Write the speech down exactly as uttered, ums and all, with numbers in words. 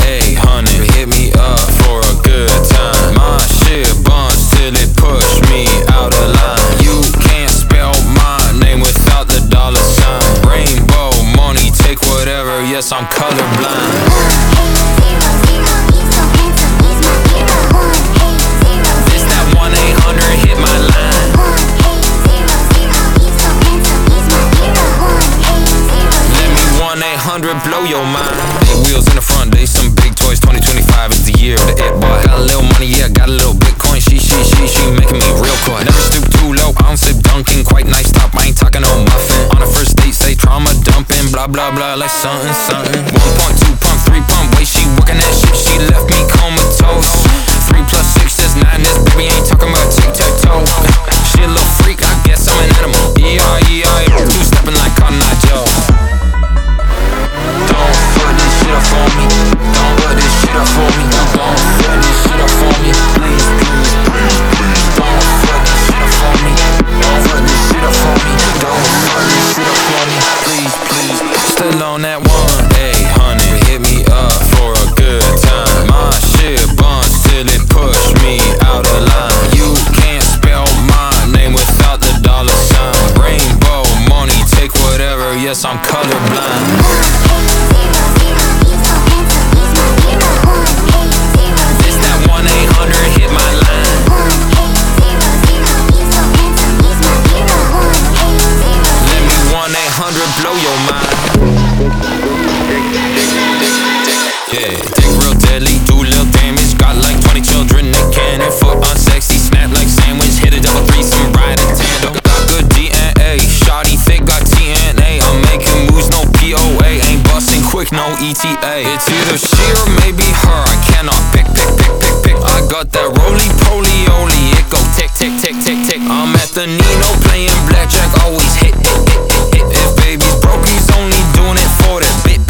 eight hundred, hit me up for a good time. My shit buns till it push me out of line. You can't spell my name without the dollar sign. Rainbow money, take whatever, yes, I'm colorblind. Blow your mind. Eight wheels in the front, they some big toys. Twenty twenty-five is the year of the it boy. Got a little money, yeah, got a little Bitcoin. She, she, she, she making me real coy. Never stoop too low, I don't sip Dunkin'. Quite nice, stop, I ain't talking no muffin. On a first date, say trauma dumping. Blah, blah, blah, like something, something. One pump, two pump, three pump. Wait, she working that shit, she left me comatose. Three plus six is nine, this baby ain't talking about tic-tac-toe. She a little freak, I guess I'm an animal. Yeah, yeah, yeah, two stepping like Cotton Eye Joe. For me, don't put this shit up for me. Don't put this shit up for me. Please, please, please, please. Don't put this shit up for me. Don't put this shit up for me. Don't put this shit up for me. Please, please. Still on that one eight hundred, hit me up for a good time. My shit buns till it push me out of line. You can't spell my name without the dollar sign. Rainbow money, take whatever. Yes, I'm colorblind. Blow your mind. Yeah, dick real deadly, do little damage. Got like twenty children, they cannon. Foot unsexy, snap like sandwich. Hit a double threesome, ride a tandem. Got good D N A, shawty thick, got T N A. I'm making moves, no P O A. Ain't busting quick, no E T A. It's either she or maybe her. I cannot pick, pick, pick, pick, pick. I got that roly-poly, only it go tick, tick, tick, tick, tick. I'm at the Nino playing blackjack, always hit, hit, hit, hit, hit. If baby's broke, he's only doing it for that bit.